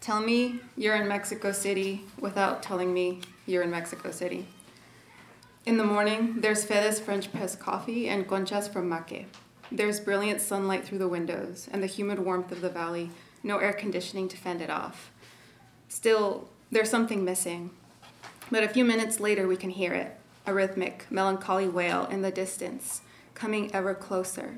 Tell me you're in Mexico City without telling me you're in Mexico City. In the morning, there's Fede's French press coffee and conchas from Maque. There's brilliant sunlight through the windows and the humid warmth of the valley, no air conditioning to fend it off. Still, there's something missing. But a few minutes later, we can hear it, a rhythmic, melancholy wail in the distance, coming ever closer.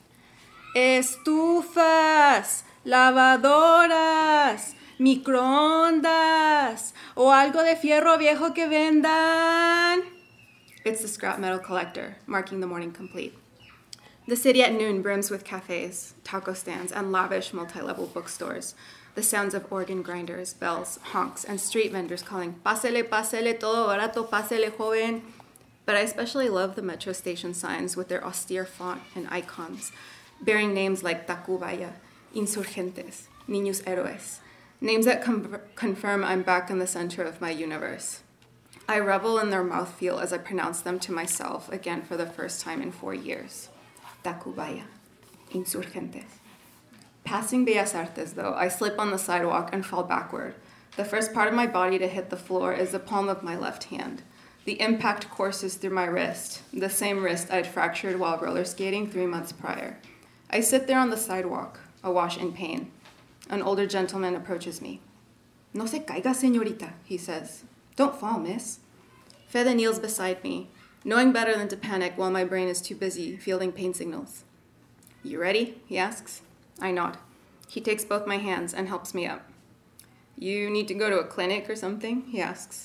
Estufas, lavadoras, microondas, o algo de fierro viejo que vendan. It's the scrap metal collector, marking the morning complete. The city at noon brims with cafes, taco stands, and lavish multi-level bookstores. The sounds of organ grinders, bells, honks, and street vendors calling, "Pásele, pásele, todo barato, pásele, joven." But I especially love the metro station signs with their austere font and icons, bearing names like Tacubaya, Insurgentes, Niños Héroes, names that confirm I'm back in the center of my universe. I revel in their mouthfeel as I pronounce them to myself again for the first time in 4 years. Tacubaya, Insurgentes. Passing Bellas Artes, though, I slip on the sidewalk and fall backward. The first part of my body to hit the floor is the palm of my left hand. The impact courses through my wrist, the same wrist I'd fractured while roller skating 3 months prior. I sit there on the sidewalk, awash in pain. An older gentleman approaches me. "No se caiga, señorita," he says. "Don't fall, miss." Fede kneels beside me, knowing better than to panic while my brain is too busy fielding pain signals. "You ready?" he asks. I nod. He takes both my hands and helps me up. "You need to go to a clinic or something?" he asks.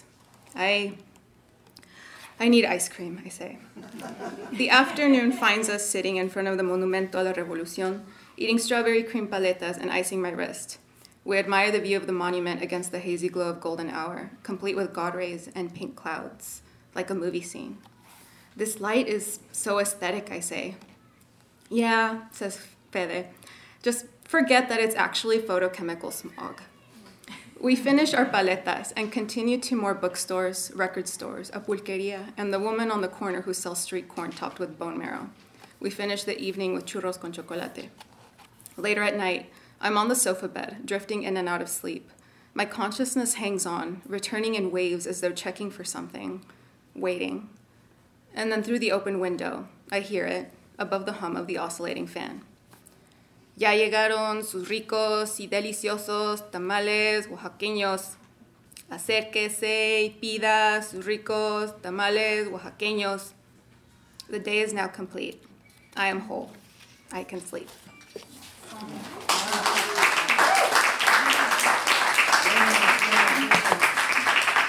I need ice cream, I say. The afternoon finds us sitting in front of the Monumento a la Revolución, eating strawberry cream paletas and icing my wrist. We admire the view of the monument against the hazy glow of golden hour, complete with God rays and pink clouds, like a movie scene. "This light is so aesthetic," I say. "Yeah," says Fede. "Just forget that it's actually photochemical smog." We finish our paletas and continue to more bookstores, record stores, a pulqueria, and the woman on the corner who sells street corn topped with bone marrow. We finish the evening with churros con chocolate. Later at night, I'm on the sofa bed, drifting in and out of sleep. My consciousness hangs on, returning in waves as though checking for something, waiting. And then through the open window, I hear it, above the hum of the oscillating fan. "Ya llegaron sus ricos y deliciosos tamales oaxaqueños. Acérquese y pida sus ricos tamales oaxaqueños." The day is now complete. I am whole. I can sleep.